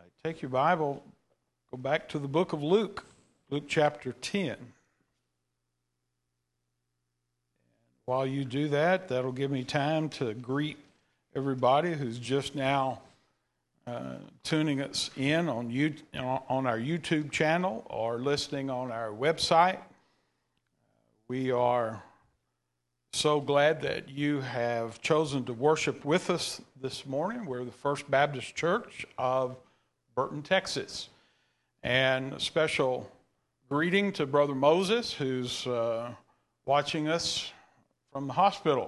right. Take your Bible, go back to the book of Luke, Luke chapter 10. While you do that, that'll give me time to greet everybody who's just now tuning us in on our YouTube channel or listening on our website. We are so glad that you have chosen to worship with us this morning. We're the First Baptist Church of Burton, Texas. And a special greeting to Brother Moses, who's watching us from the hospital.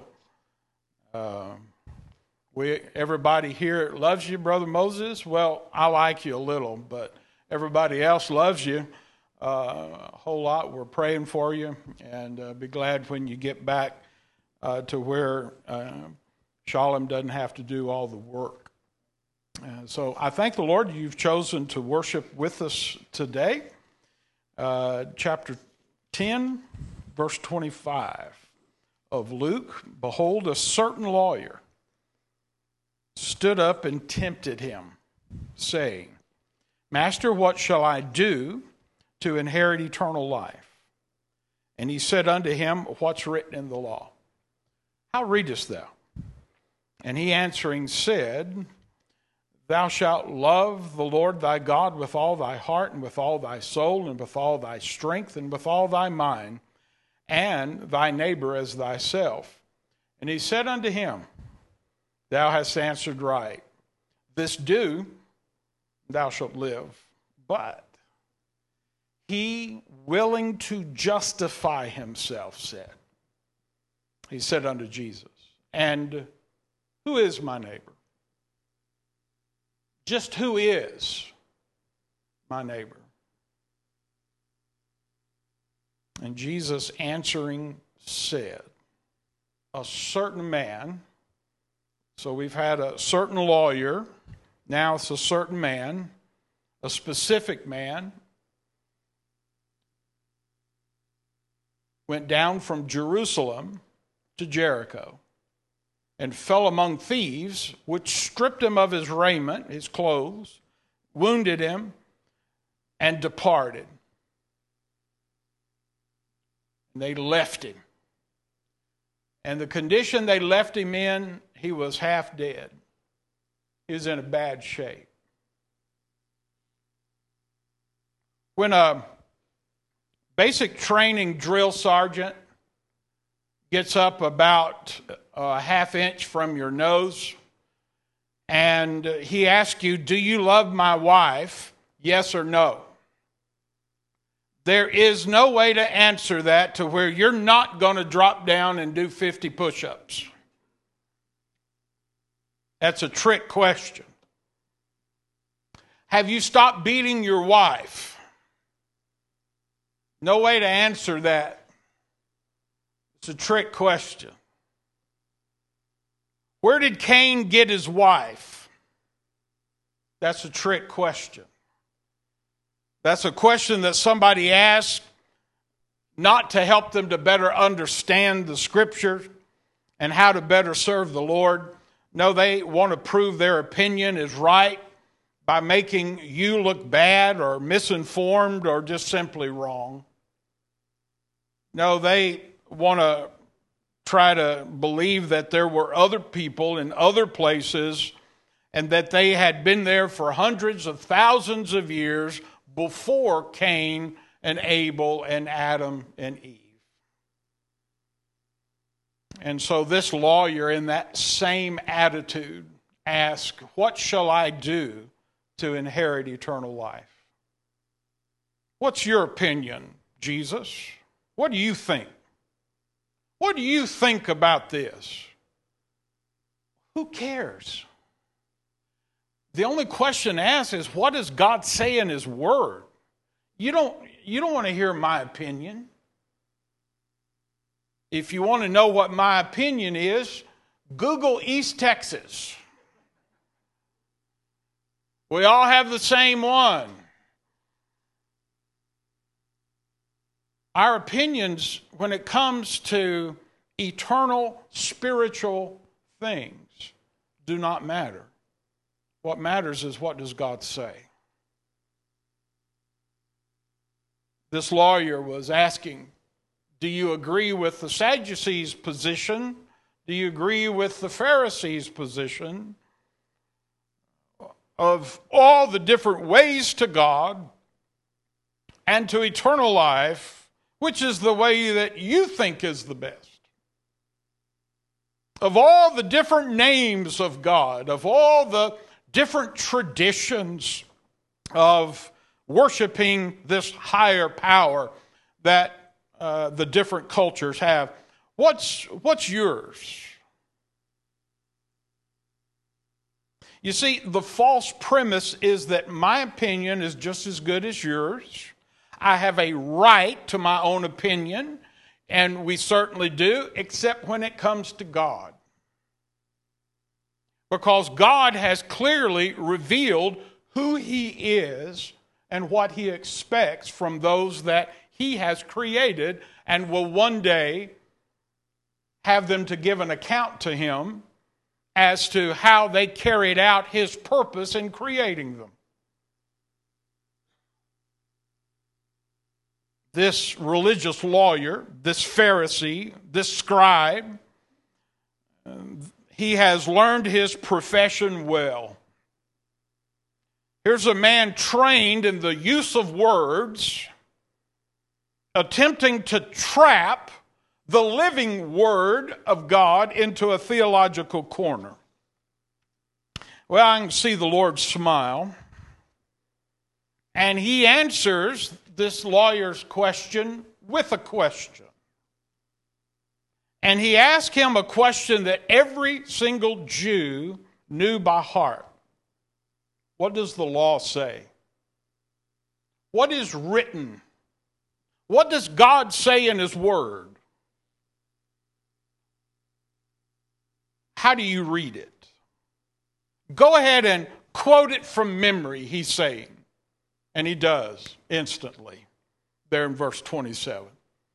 Everybody here loves you, Brother Moses. Well, I like you a little, but everybody else loves you a whole lot. We're praying for you, and be glad when you get back to where Shalom doesn't have to do all the work. So I thank the Lord you've chosen to worship with us today. Chapter 10, verse 25 of Luke. Behold, a certain lawyer stood up and tempted him, saying, Master, what shall I do to inherit eternal life? And he said unto him, What's written in the law? How readest thou? And he answering said, Thou shalt love the Lord thy God with all thy heart, and with all thy soul, and with all thy strength, and with all thy mind, and thy neighbor as thyself. And he said unto him, Thou hast answered right. This do, thou shalt live. But he, willing to justify himself, said, he said unto Jesus, And who is my neighbor? Just who is my neighbor? And Jesus answering said, A certain man. So we've had a certain lawyer, now it's a certain man, a specific man, went down from Jerusalem to Jericho and fell among thieves, which stripped him of his raiment, his clothes, wounded him, and departed. And they left him. And the condition they left him in, he was half dead. He was in a bad shape. When a basic training drill sergeant gets up about a half inch from your nose and he asks you, Do you love my wife? Yes or no? There is no way to answer that to where you're not going to drop down and do 50 push-ups. That's a trick question. Have you stopped beating your wife? No way to answer that. It's a trick question. Where did Cain get his wife? That's a trick question. That's a question that somebody asked not to help them to better understand the Scripture and how to better serve the Lord. No, they want to prove their opinion is right by making you look bad or misinformed or just simply wrong. No, they want to try to believe that there were other people in other places and that they had been there for hundreds of thousands of years before Cain and Abel and Adam and Eve. And so this lawyer in that same attitude asked, What shall I do to inherit eternal life? What's your opinion, Jesus? What do you think? What do you think about this? Who cares? The only question asked is, what does God say in His Word? You don't want to hear my opinion. If you want to know what my opinion is, Google East Texas. We all have the same one. Our opinions, when it comes to eternal spiritual things, do not matter. What matters is, what does God say? This lawyer was asking, do you agree with the Sadducees' position? Do you agree with the Pharisees' position? Of all the different ways to God and to eternal life, which is the way that you think is the best? Of all the different names of God, of all the different traditions of worshiping this higher power that the different cultures have, what's yours? You see, the false premise is that my opinion is just as good as yours. I have a right to my own opinion, and we certainly do, except when it comes to God. Because God has clearly revealed who He is and what He expects from those that He has created and will one day have them to give an account to Him as to how they carried out His purpose in creating them. This religious lawyer, this Pharisee, this scribe, he has learned his profession well. Here's a man trained in the use of words, attempting to trap the living Word of God into a theological corner. Well, I can see the Lord smile. And He answers this lawyer's question with a question. And he asked him a question that every single Jew knew by heart. What does the law say? What is written? What does God say in His Word? How do you read it? Go ahead and quote it from memory, he's saying. And he does instantly there in verse 27.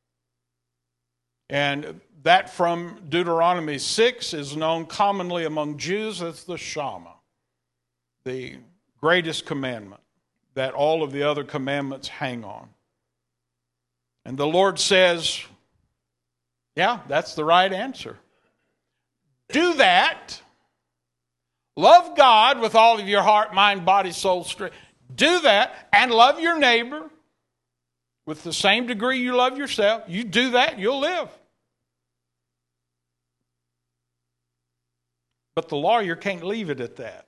And that from Deuteronomy 6 is known commonly among Jews as the Shema, the greatest commandment that all of the other commandments hang on. And the Lord says, yeah, that's the right answer. Do that. Love God with all of your heart, mind, body, soul, strength. Do that and love your neighbor with the same degree you love yourself. You do that, you'll live. But the lawyer can't leave it at that.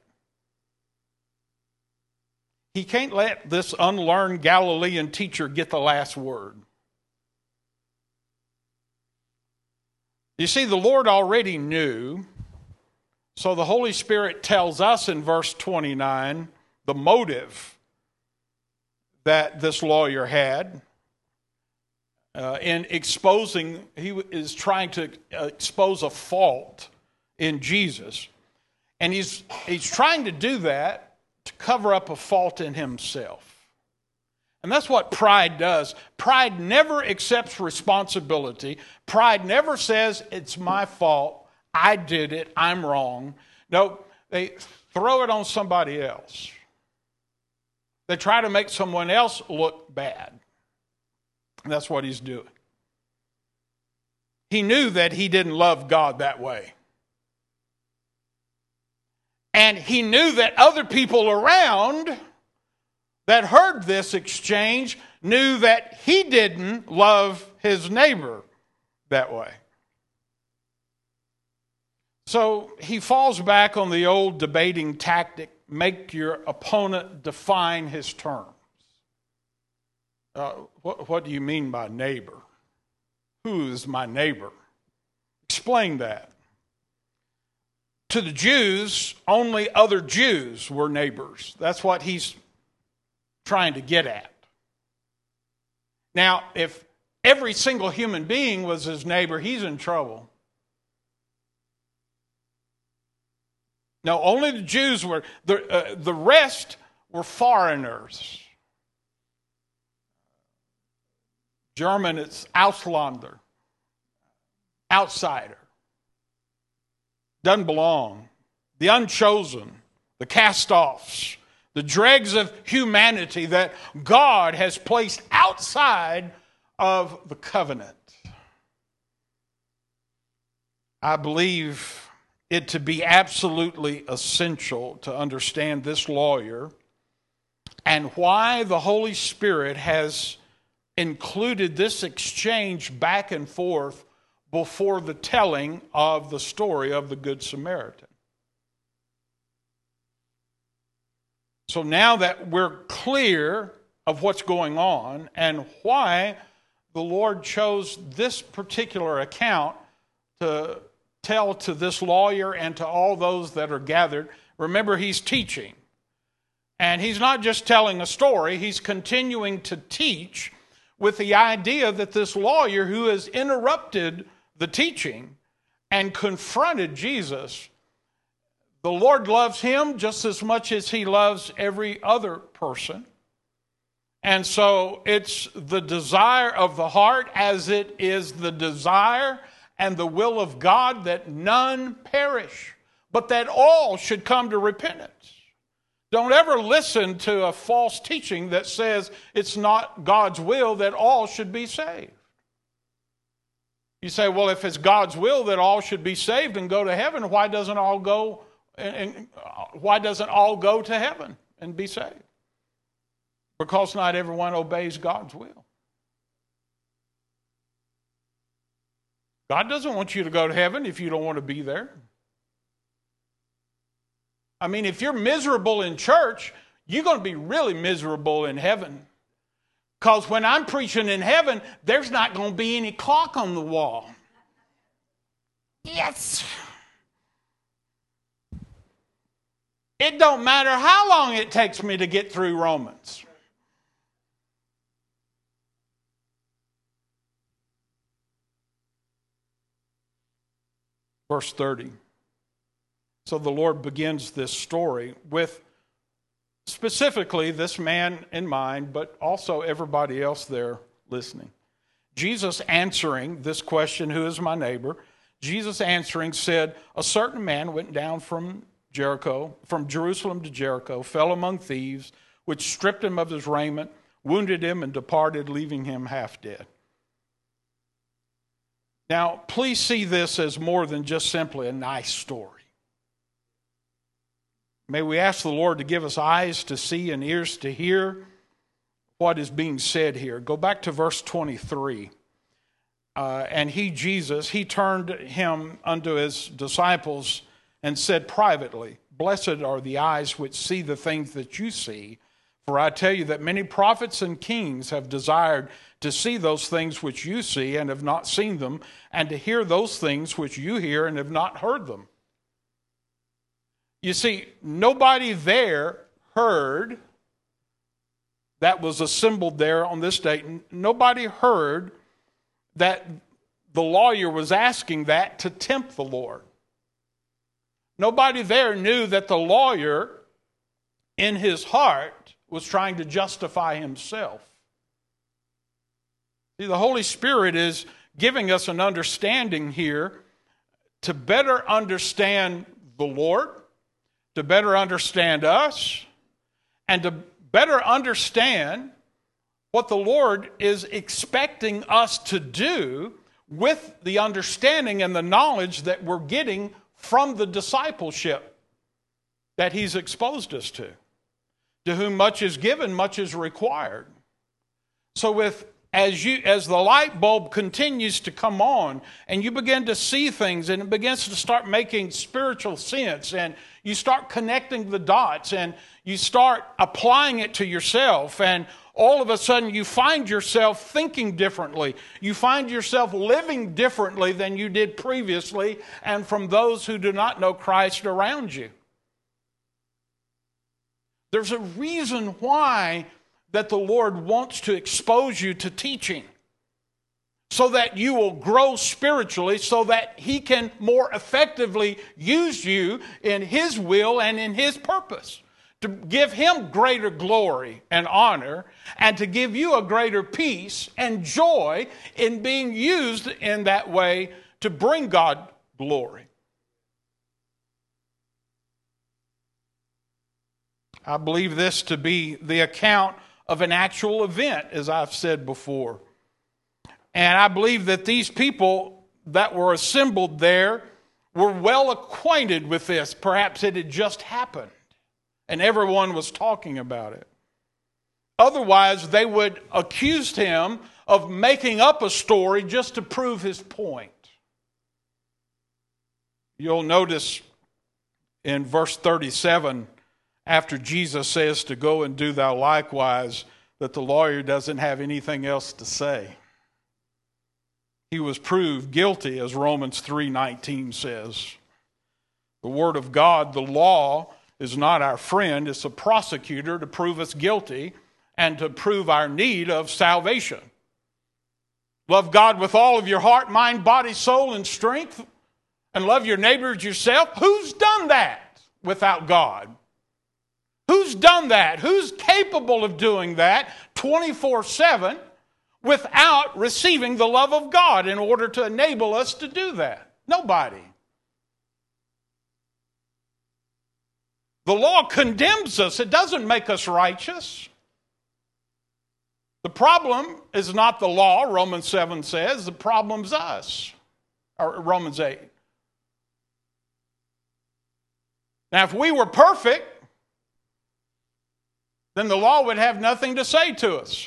He can't let this unlearned Galilean teacher get the last word. You see, the Lord already knew, so the Holy Spirit tells us in verse 29 the motive that this lawyer had in exposing, he is trying to expose a fault in Jesus. And he's trying to do that to cover up a fault in himself. And that's what pride does. Pride never accepts responsibility. Pride never says, it's my fault, I did it, I'm wrong. No, they throw it on somebody else. They try to make someone else look bad. And that's what he's doing. He knew that he didn't love God that way. And he knew that other people around that heard this exchange knew that he didn't love his neighbor that way. So he falls back on the old debating tactic, make your opponent define his terms. What do you mean by neighbor? Who is my neighbor? Explain that. To the Jews, only other Jews were neighbors. That's what he's trying to get at. Now, if every single human being was his neighbor, he's in trouble. No, only the Jews were. The rest were foreigners. German, it's Ausländer, outsider. Doesn't belong. The unchosen, the cast-offs, the dregs of humanity that God has placed outside of the covenant. I believe it to be absolutely essential to understand this lawyer and why the Holy Spirit has included this exchange back and forth before the telling of the story of the Good Samaritan. So now that we're clear of what's going on and why the Lord chose this particular account to tell to this lawyer and to all those that are gathered, remember he's teaching. And he's not just telling a story, he's continuing to teach with the idea that this lawyer who has interrupted the teaching and confronted Jesus, the Lord loves him just as much as he loves every other person. And so it's the desire of the heart, as it is the desire and the will of God, that none perish, but that all should come to repentance. Don't ever listen to a false teaching that says it's not God's will that all should be saved. You say, well, if it's God's will that all should be saved and go to heaven, why doesn't all go to heaven and be saved? Because not everyone obeys God's will. God doesn't want you to go to heaven if you don't want to be there. I mean, if you're miserable in church, you're going to be really miserable in heaven. Because when I'm preaching in heaven, there's not going to be any clock on the wall. Yes. It don't matter how long it takes me to get through Romans. Verse 30. So the Lord begins this story with specifically this man in mind, but also everybody else there listening. Jesus answering this question, who is my neighbor? Jesus answering said, a certain man went down from Jerusalem to Jericho, fell among thieves, which stripped him of his raiment, wounded him, and departed, leaving him half dead. Now, please see this as more than just simply a nice story. May we ask the Lord to give us eyes to see and ears to hear what is being said here. Go back to verse 23. And Jesus, he turned him unto his disciples and said privately, blessed are the eyes which see the things that you see. For I tell you that many prophets and kings have desired to see those things which you see and have not seen them, and to hear those things which you hear and have not heard them. You see, nobody there heard, that was assembled there on this date, nobody heard that the lawyer was asking that to tempt the Lord. Nobody there knew that the lawyer, in his heart, was trying to justify himself. See, the Holy Spirit is giving us an understanding here to better understand the Lord, to better understand us, and to better understand what the Lord is expecting us to do with the understanding and the knowledge that we're getting from the discipleship that he's exposed us to. To whom much is given, much is required. So as the light bulb continues to come on and you begin to see things and it begins to start making spiritual sense and you start connecting the dots and you start applying it to yourself, and all of a sudden you find yourself thinking differently. You find yourself living differently than you did previously and from those who do not know Christ around you. There's a reason why that the Lord wants to expose you to teaching, so that you will grow spiritually, so that he can more effectively use you in his will and in his purpose, to give him greater glory and honor, and to give you a greater peace and joy in being used in that way to bring God glory. I believe this to be the account of an actual event, as I've said before. And I believe that these people that were assembled there were well acquainted with this. Perhaps it had just happened, and everyone was talking about it. Otherwise, they would accuse him of making up a story just to prove his point. You'll notice in verse 37, after Jesus says to go and do thou likewise, that the lawyer doesn't have anything else to say. He was proved guilty, as Romans 3:19 says. The Word of God, the law, is not our friend. It's a prosecutor to prove us guilty and to prove our need of salvation. Love God with all of your heart, mind, body, soul, and strength, and love your neighbor as yourself. Who's done that without God? Who's done that? Who's capable of doing that 24/7 without receiving the love of God in order to enable us to do that? Nobody. The law condemns us. It doesn't make us righteous. The problem is not the law, Romans 7 says. The problem's us, or Romans 8. Now, if we were perfect, then the law would have nothing to say to us.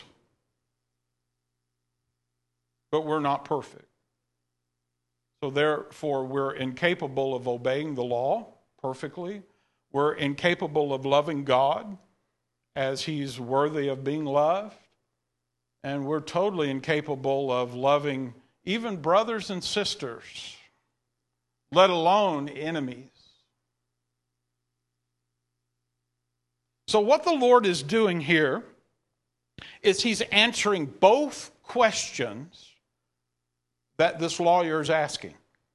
But we're not perfect. So therefore, we're incapable of obeying the law perfectly. We're incapable of loving God as He's worthy of being loved. And we're totally incapable of loving even brothers and sisters, let alone enemies. So what the Lord is doing here is He's answering both questions that this lawyer is asking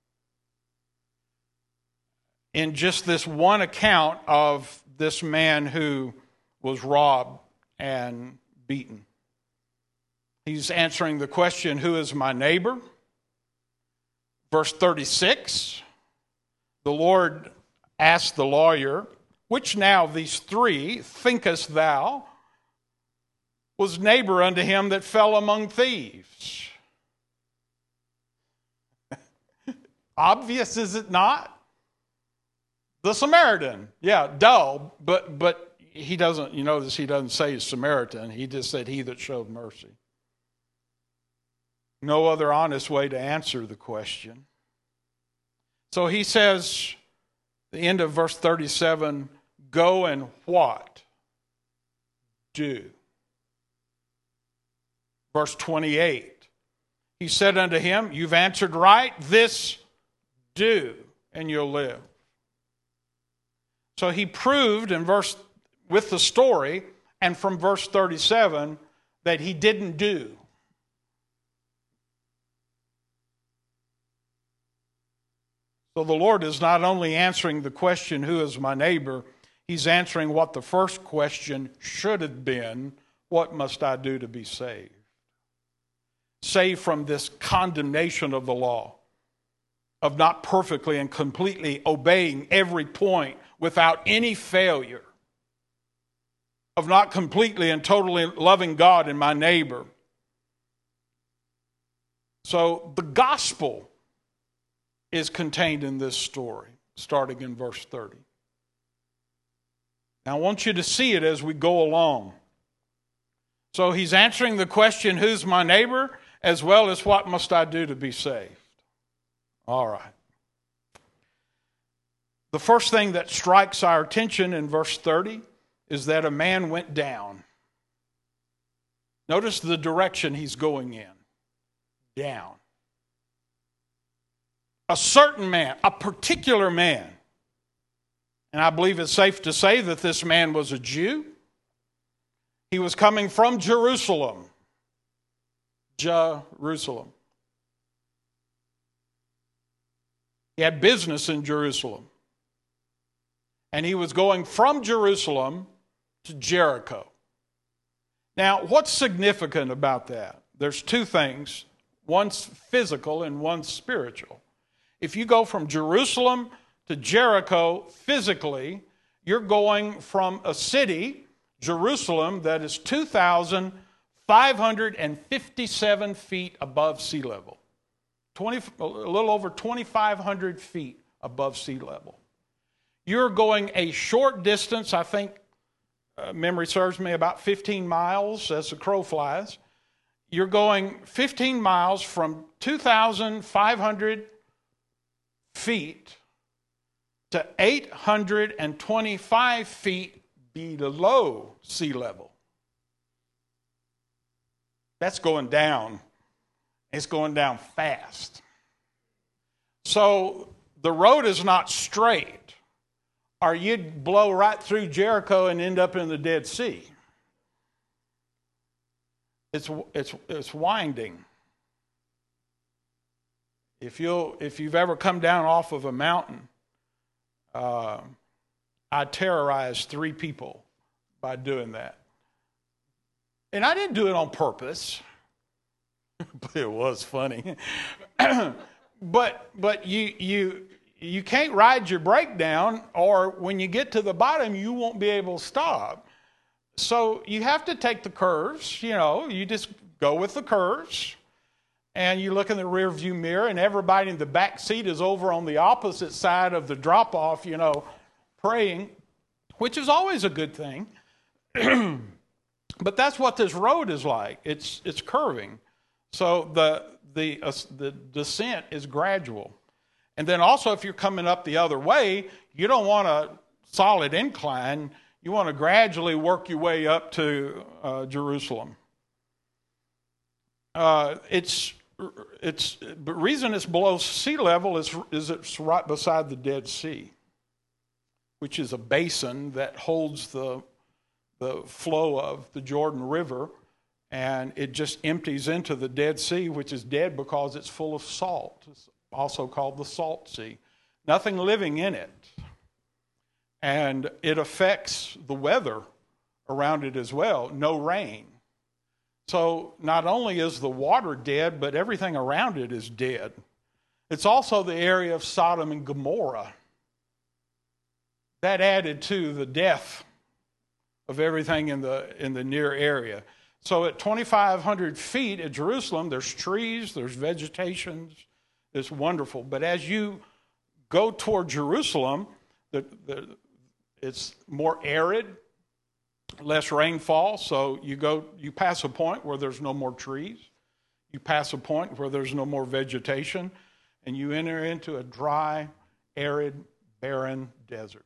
in just this one account of this man who was robbed and beaten. He's answering the question, who is my neighbor? Verse 36, the Lord asked the lawyer, which now of these three thinkest thou was neighbor unto him that fell among thieves? Obvious, is it not? The Samaritan. Yeah, dull, but he doesn't, you notice he doesn't say Samaritan. He just said he that showed mercy. No other honest way to answer the question. So he says, the end of verse 37, go and what? Do. Verse 28, he said unto him, you've answered right, this do, and you'll live. So he proved with the story, and from verse 37, that he didn't do. So the Lord is not only answering the question, who is my neighbor? He's answering what the first question should have been, what must I do to be saved? Saved from this condemnation of the law, of not perfectly and completely obeying every point without any failure, of not completely and totally loving God and my neighbor. So the gospel is contained in this story, starting in verse 30. Now I want you to see it as we go along. So he's answering the question, who's my neighbor, as well as what must I do to be saved? All right. The first thing that strikes our attention in verse 30 is that a man went down. Notice the direction he's going in. Down. A certain man, a particular man. And I believe it's safe to say that this man was a Jew. He was coming from Jerusalem. Jerusalem. He had business in Jerusalem. And he was going from Jerusalem to Jericho. Now, what's significant about that? There's two things. One's physical and one's spiritual. If you go from Jerusalem to Jericho physically, you're going from a city, Jerusalem, that is 2,557 feet above sea level. A little over 2,500 feet above sea level. You're going a short distance, I think, memory serves me, about 15 miles as the crow flies. You're going 15 miles from 2,500 feet to 825 feet below sea level. That's going down. It's going down fast. So the road is not straight, or you'd blow right through Jericho and end up in the Dead Sea. It's winding. If you've ever come down off of a mountain, I terrorized 3 people by doing that. And I didn't do it on purpose, but it was funny. but you can't ride your brake down, or when you get to the bottom, you won't be able to stop. So you have to take the curves, you just go with the curves, and you look in the rear view mirror, and everybody in the back seat is over on the opposite side of the drop-off, praying, which is always a good thing. But that's what this road is like. It's curving. So the descent is gradual. And then also, if you're coming up the other way, you don't want a solid incline. You want to gradually work your way up to Jerusalem. But reason it's below sea level is it's right beside the Dead Sea, which is a basin that holds the flow of the Jordan River, and it just empties into the Dead Sea, which is dead because it's full of salt. It's also called the Salt Sea. Nothing living in it. And it affects the weather around it as well. No rain. So not only is the water dead, but everything around it is dead. It's also the area of Sodom and Gomorrah. That added to the death of everything in the near area. So at 2,500 feet at Jerusalem, there's trees, there's vegetation. It's wonderful. But as you go toward Jerusalem, it's more arid, less rainfall. So you pass a point where there's no more trees. You pass a point where there's no more vegetation, and you enter into a dry, arid, barren desert.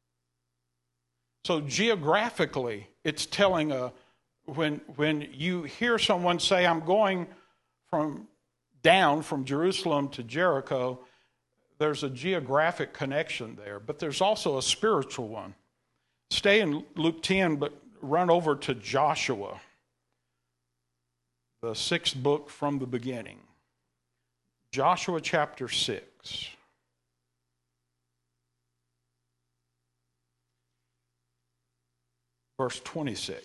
So geographically, it's telling when you hear someone say, I'm going down from Jerusalem to Jericho, there's a geographic connection there, but there's also a spiritual one. Stay in Luke 10, but run over to Joshua, the 6th book from the beginning. Joshua chapter 6. Verse 26.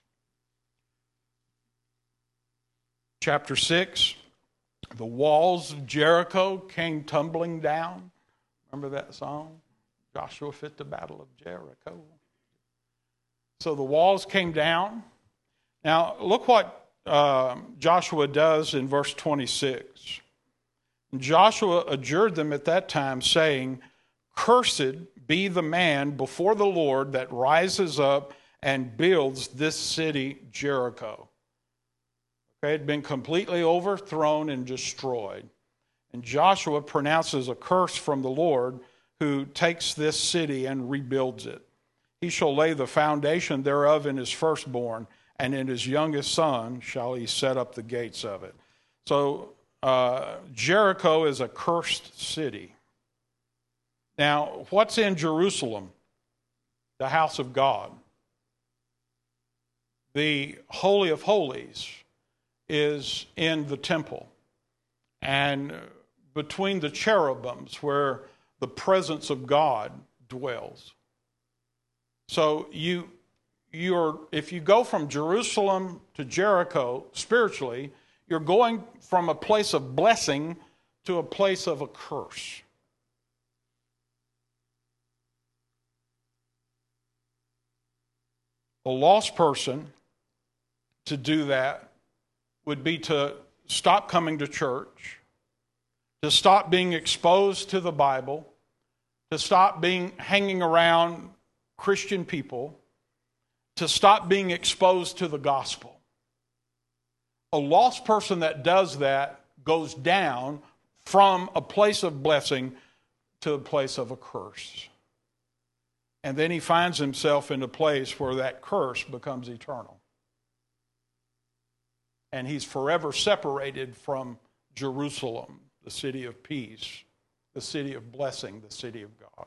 Chapter 6, the walls of Jericho came tumbling down. Remember that song? Joshua fit the battle of Jericho. So the walls came down. Now, look what Joshua does in verse 26. Joshua adjured them at that time, saying, Cursed be the man before the Lord that rises up and builds this city Jericho. Okay, it had been completely overthrown and destroyed. And Joshua pronounces a curse from the Lord who takes this city and rebuilds it. He shall lay the foundation thereof in his firstborn, and in his youngest son shall he set up the gates of it. So Jericho is a cursed city. Now, what's in Jerusalem? The house of God. The Holy of Holies is in the temple, and between the cherubims where the presence of God dwells. So if you go from Jerusalem to Jericho spiritually, you're going from a place of blessing to a place of a curse. A lost person to do that would be to stop coming to church, to stop being exposed to the Bible, to stop hanging around Christian people, to stop being exposed to the gospel. A lost person that does that goes down from a place of blessing to a place of a curse. And then he finds himself in a place where that curse becomes eternal. And he's forever separated from Jerusalem, the city of peace, the city of blessing, the city of God.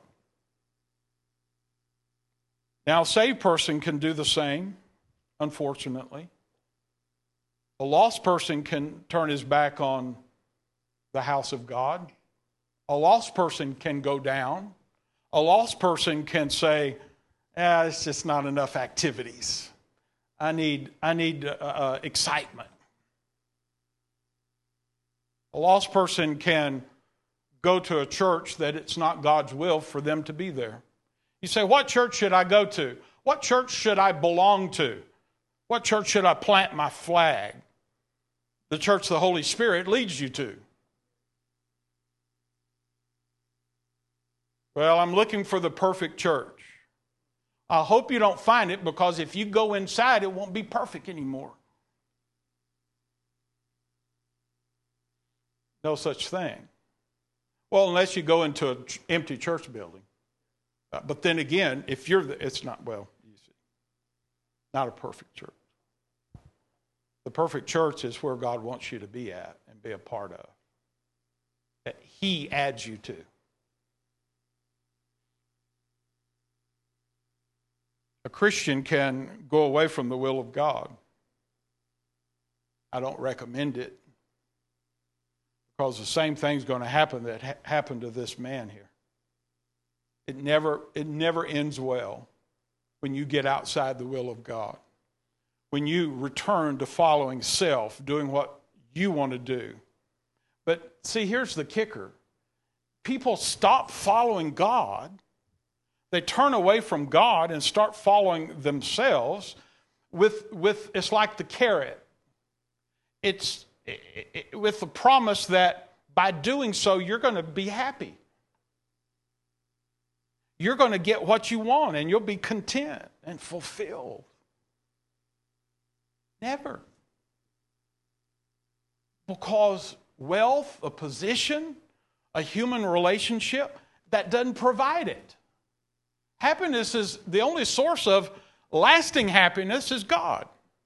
Now, a saved person can do the same, unfortunately. A lost person can turn his back on the house of God. A lost person can go down. A lost person can say, it's just not enough activities. I need excitement. A lost person can go to a church that it's not God's will for them to be there. You say, what church should I go to? What church should I belong to? What church should I plant my flag? The church the Holy Spirit leads you to. Well, I'm looking for the perfect church. I hope you don't find it, because if you go inside, it won't be perfect anymore. No such thing. Well, unless you go into an empty church building. But then again, if it's not, well, you see, not a perfect church. The perfect church is where God wants you to be at and be a part of. That He adds you to. A Christian can go away from the will of God. I don't recommend it, because the same thing's going to happen that happened to this man here. It never ends well when you get outside the will of God. When you return to following self, doing what you want to do. But see, here's the kicker. People stop following God. They turn away from God and start following themselves with it's like the carrot. It's with the promise that by doing so, you're going to be happy. You're going to get what you want and you'll be content and fulfilled. Never. Because wealth, a position, a human relationship, that doesn't provide it. Happiness is the only source of lasting happiness is God.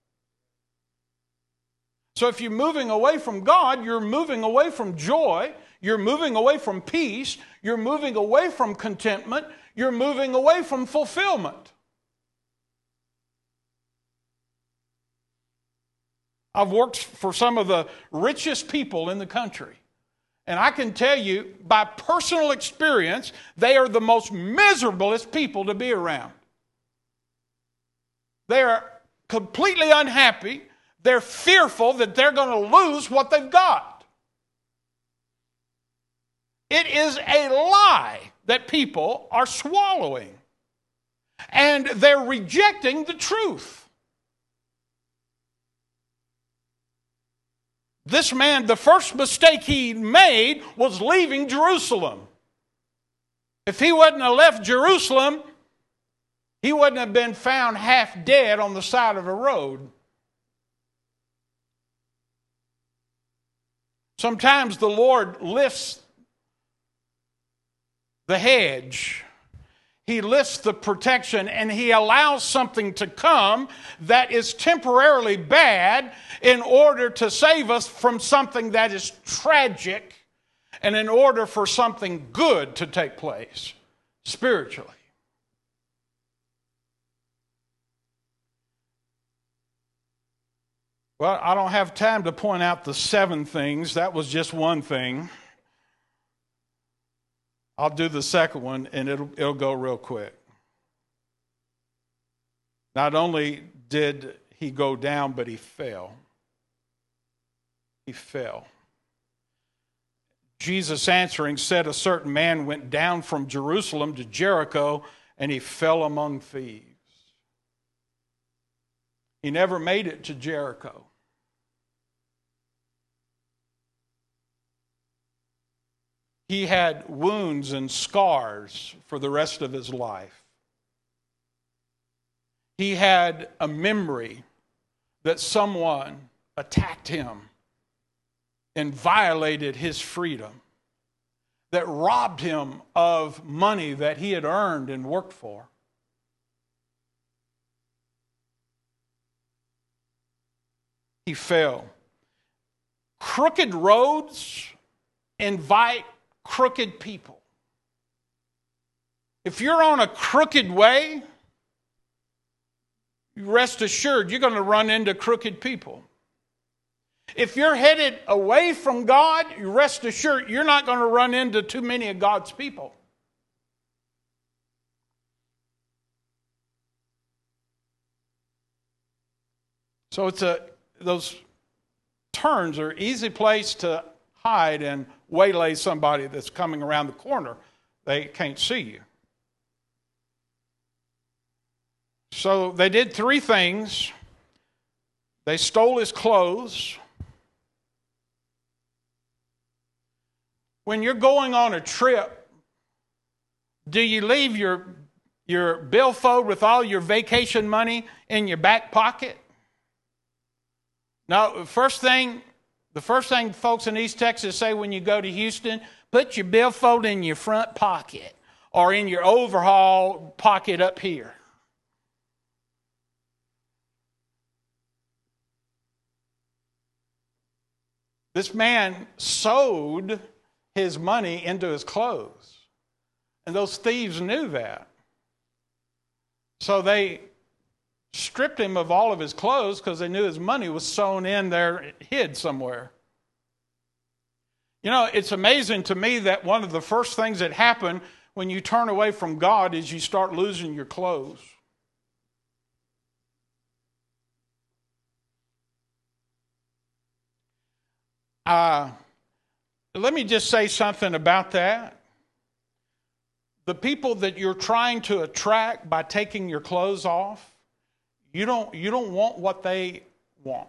So if you're moving away from God, you're moving away from joy, you're moving away from peace, you're moving away from contentment, you're moving away from fulfillment. I've worked for some of the richest people in the country. And I can tell you, by personal experience, they are the most miserablest people to be around. They are completely unhappy. They're fearful that they're going to lose what they've got. It is a lie that people are swallowing. And they're rejecting the truth. This man, the first mistake he made was leaving Jerusalem. If he wouldn't have left Jerusalem, he wouldn't have been found half dead on the side of a road. Sometimes the Lord lifts the hedge. He lifts the protection and He allows something to come that is temporarily bad in order to save us from something that is tragic and in order for something good to take place spiritually. Well, I don't have time to point out the 7 things. That was just one thing. I'll do the second one, and it'll go real quick. Not only did he go down, but he fell. He fell. Jesus answering said, a certain man went down from Jerusalem to Jericho, and he fell among thieves. He never made it to Jericho. He had wounds and scars for the rest of his life. He had a memory that someone attacked him and violated his freedom, that robbed him of money that he had earned and worked for. He fell. Crooked roads invite crooked people. If you're on a crooked way, rest assured you're going to run into crooked people. If you're headed away from God, rest assured you're not going to run into too many of God's people. So those turns are an easy place to hide and waylay somebody that's coming around the corner. They can't see you. So they did three things. They stole his clothes. When you're going on a trip, do you leave your billfold with all your vacation money in your back pocket? Now, the first thing folks in East Texas say when you go to Houston, put your billfold in your front pocket or in your overhaul pocket up here. This man sewed his money into his clothes, and those thieves knew that. So they stripped him of all of his clothes because they knew his money was sewn in there, hid somewhere. You know, it's amazing to me that one of the first things that happen when you turn away from God is you start losing your clothes. Let me just say something about that. The people that you're trying to attract by taking your clothes off, you don't want what they want.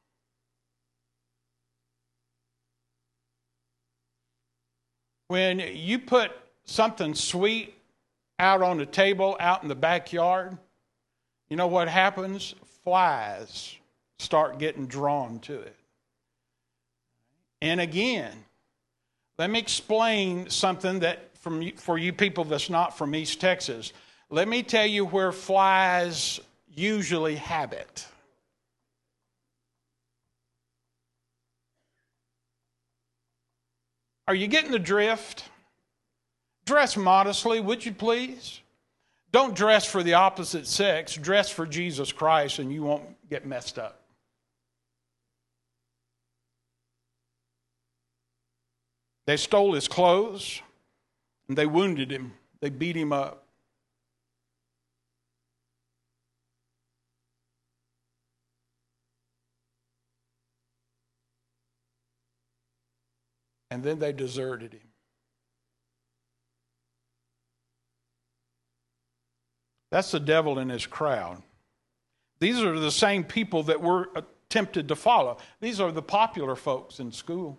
When you put something sweet out on the table, out in the backyard, you know what happens? Flies start getting drawn to it. And again, let me explain something that for you people that's not from East Texas. Let me tell you where flies usually habit. Are you getting the drift? Dress modestly, would you please? Don't dress for the opposite sex. Dress for Jesus Christ and you won't get messed up. They stole his clothes and they wounded him. They beat him up. And then they deserted him. That's the devil and his crowd. These are the same people that we're tempted to follow. These are the popular folks in school.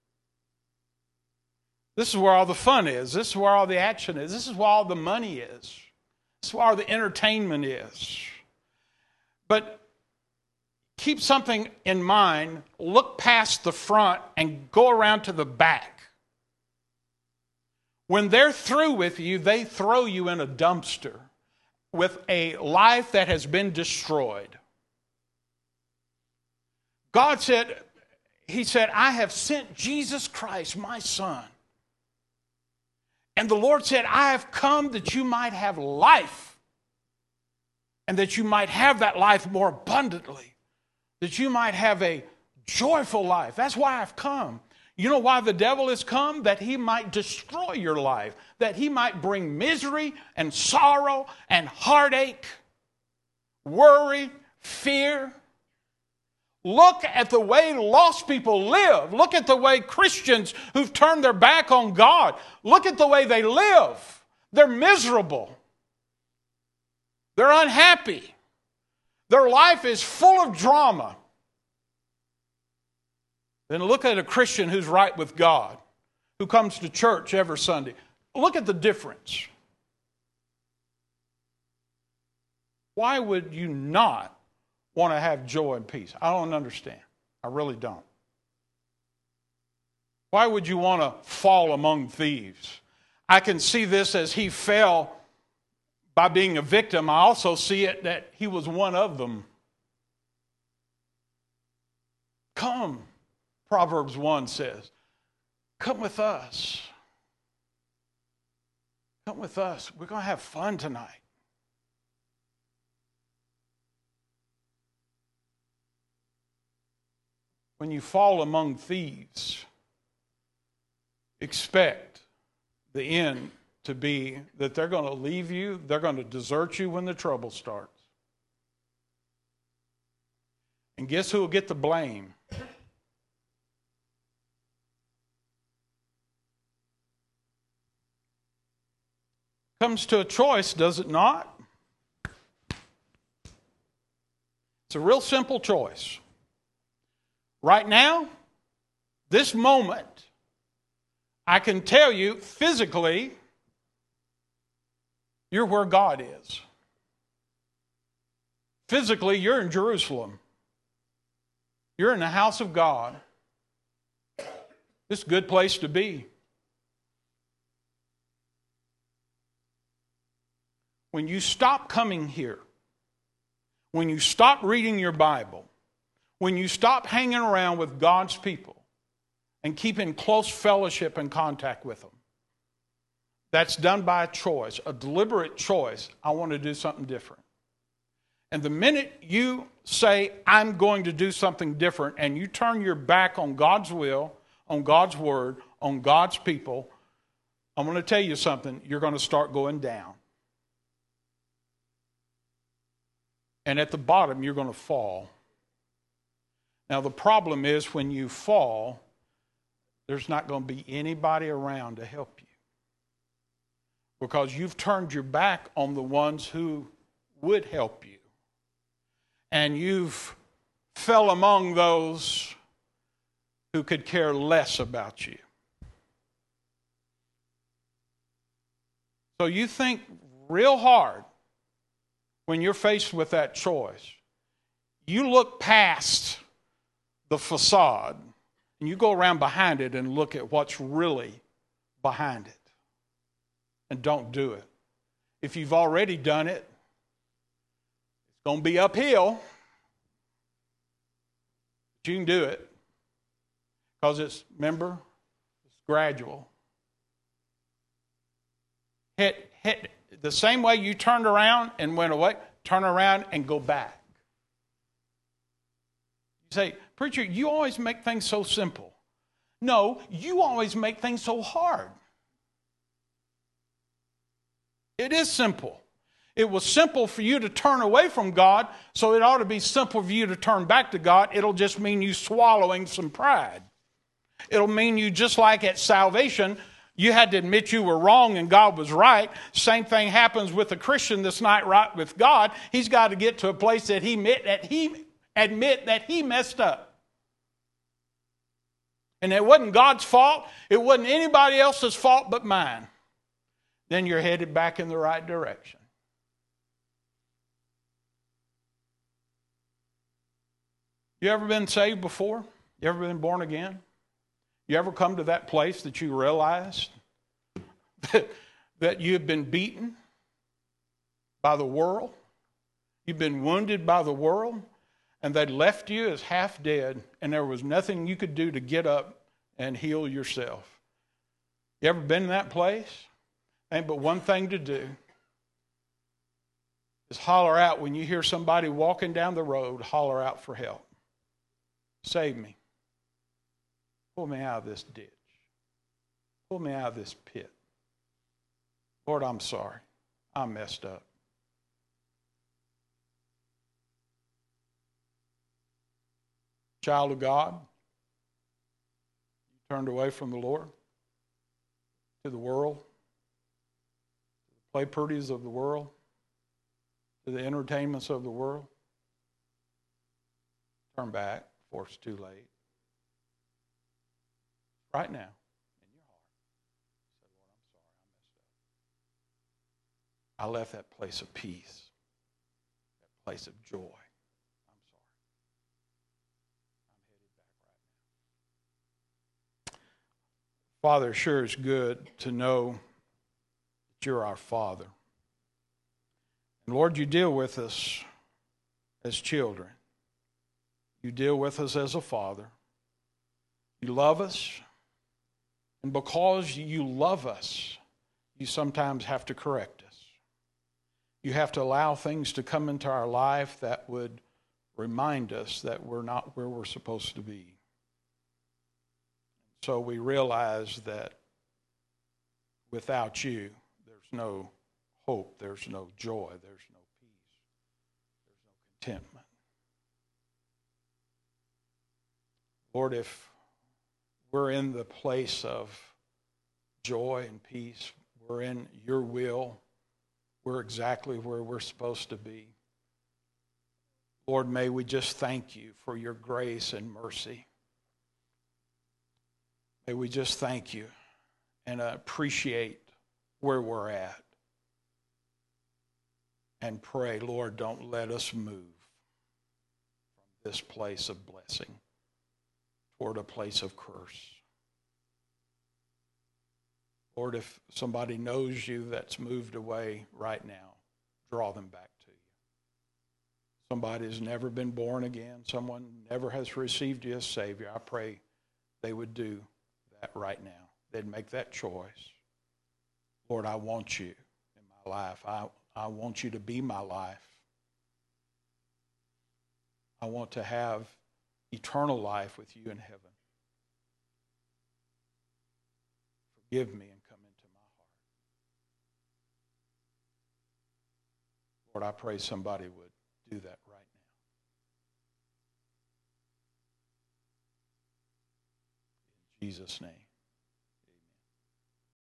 This is where all the fun is. This is where all the action is. This is where all the money is. This is where all the entertainment is. But keep something in mind. Look past the front and go around to the back. When they're through with you, they throw you in a dumpster with a life that has been destroyed. God said, He said, I have sent Jesus Christ, my Son. And the Lord said, I have come that you might have life and that you might have that life more abundantly, that you might have a joyful life. That's why I've come. You know why the devil has come? That he might destroy your life, that he might bring misery and sorrow and heartache, worry, fear. Look at the way lost people live. Look at the way Christians who've turned their back on God, look at the way they live. They're miserable. They're unhappy. Their life is full of drama. Then look at a Christian who's right with God, who comes to church every Sunday. Look at the difference. Why would you not want to have joy and peace? I don't understand. I really don't. Why would you want to fall among thieves? I can see this as he fell by being a victim. I also see it that he was one of them. Come, Proverbs 1 says, come with us. Come with us. We're going to have fun tonight. When you fall among thieves, expect the end to be that they're going to leave you, they're going to desert you when the trouble starts. And guess who will get the blame? Comes to a choice, does it not? It's a real simple choice. Right now, this moment, I can tell you physically, you're where God is. Physically, you're in Jerusalem. You're in the house of God. It's a good place to be. When you stop coming here, when you stop reading your Bible, when you stop hanging around with God's people and keep in close fellowship and contact with them, that's done by a choice, a deliberate choice. I want to do something different. And the minute you say, I'm going to do something different, and you turn your back on God's will, on God's word, on God's people, I'm going to tell you something, you're going to start going down. And at the bottom, you're going to fall. Now, the problem is when you fall, there's not going to be anybody around to help you. Because you've turned your back on the ones who would help you. And you've fell among those who could care less about you. So you think real hard when you're faced with that choice. You look past the facade and you go around behind it and look at what's really behind it. And don't do it. If you've already done it, it's going to be uphill. But you can do it. Because it's gradual. Hit the same way you turned around and went away, turn around and go back. You say, preacher, you always make things so simple. No, you always make things so hard. It is simple. It was simple for you to turn away from God, so it ought to be simple for you to turn back to God. It'll just mean you swallowing some pride. It'll mean you, just like at salvation, you had to admit you were wrong and God was right. Same thing happens with a Christian that's not right with God. He's got to get to a place that he admit that he messed up. And it wasn't God's fault. It wasn't anybody else's fault but mine. Then you're headed back in the right direction. You ever been saved before? You ever been born again? You ever come to that place that you realized that you've been beaten by the world? You've been wounded by the world? And they left you as half dead, and there was nothing you could do to get up and heal yourself. You ever been in that place? Ain't but one thing to do. Is holler out when you hear somebody walking down the road, holler out for help. Save me. Pull me out of this ditch. Pull me out of this pit. Lord, I'm sorry. I messed up. Child of God, you turned away from the Lord to the world, to the play parties of the world, to the entertainments of the world. turn back before it's too late. Right now, in your heart, say, Lord, I'm sorry, I messed up. I left that place of peace, that place of joy. I'm sorry. I'm headed back right now. Father, sure is good to know that you're our Father. And Lord, you deal with us as children. You deal with us as a father. You love us. And because you love us, you sometimes have to correct us. You have to allow things to come into our life that would remind us that we're not where we're supposed to be. So we realize that without you, there's no hope, there's no joy, there's no peace, there's no contentment. Lord, if we're in the place of joy and peace, we're in your will, we're exactly where we're supposed to be. Lord, may we just thank you for your grace and mercy. May we just thank you and appreciate where we're at. And pray, Lord, don't let us move from this place of blessing toward a place of curse. Lord, if somebody knows you that's moved away right now, draw them back to you. Somebody's never been born again. Someone never has received you as Savior. I pray they would do that right now. They'd make that choice. Lord, I want you in my life. I want you to be my life. I want to have eternal life with you in heaven. Forgive me and come into my heart. Lord, I pray somebody would do that right now. In Jesus' name.